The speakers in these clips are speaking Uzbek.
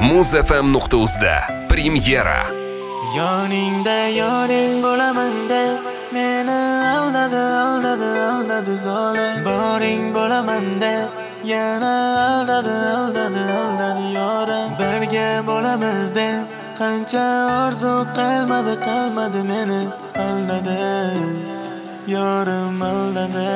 muzfm.uz'da premyera. Yoningda yoring bo'laman deb meni aldadi zolim. Boring bo'laman deb yana aldadi yorim. Birga bo'lamiz deb qancha orzu qilmadi meni aldadi yorim aldadi.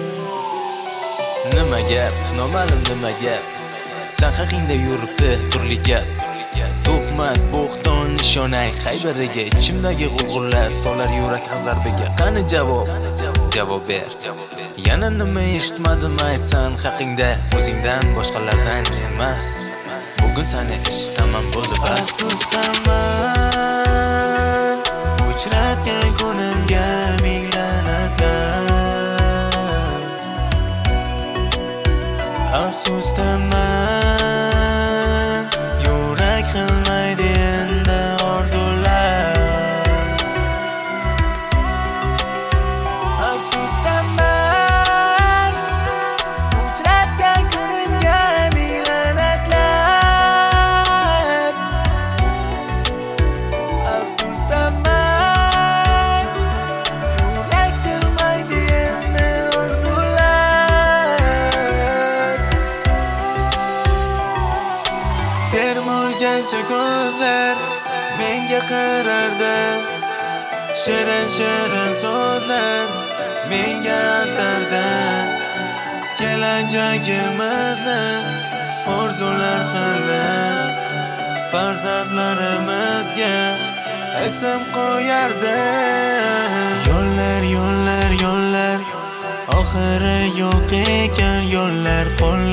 Nima gap, noma'lum nima gap. Sen haqingda yuribdi turli gap. Tuhmat, bo'xton, nishonay qay biriga. Ichimdagi g'ulg'ullar solar yurak hazarbiga. Qani javob ber. Yana nima eshitmadim aytsan haqingda. O'zingdan boshqalardan emas. Bugun seni eshitaman bo'ldi bas. Afsusdaman uchratgan kunimga ming la'natlar. Afsusdaman yurak qilmaydi endi orzular. Afsusdaman uchratgan kunimga ming la'natlar. Afsusdaman yurak qilmaydi endi orzular. Termulgancha ko'zlar menga qarardi. Shirin so'zlar menga atardi. Kelajagimizni orzular qilib farzandlarimizga ism qo'yardi. Yo'llar oxiri yo'q ekan yo'llar.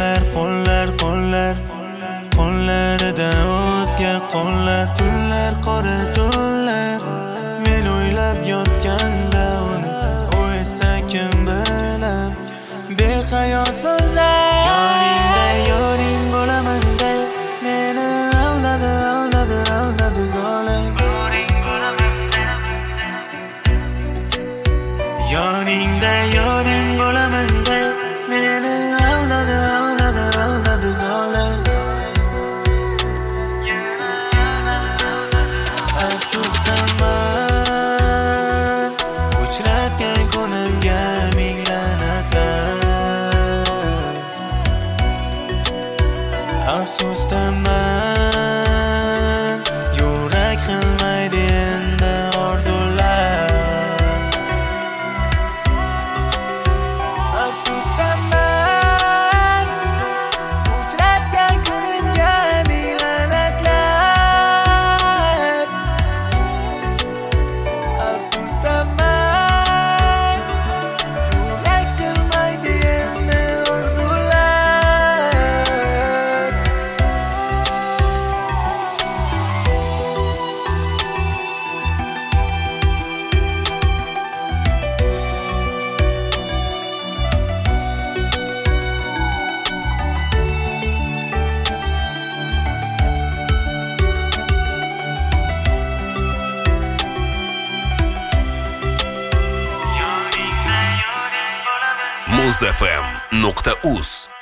Qo'llarida o'zga qo'llar. Tunlar qora tunlar men o'ylab yotganda uni u esa kim bilan behayo so'zlar. Yoningda yoring bo'laman deb meni aldadi zolim. Yoningda yoring bo'laman deb meni aldadi zolim. Afsusdaman uchratgan kunimga ming la'natlar. Afsusdaman yurak qilmaydi endi orzular. Afsusdaman uchratgan kunimga ming la'natlar. Afsusdaman yurak qilmaydi endi orzular. muzfm.uz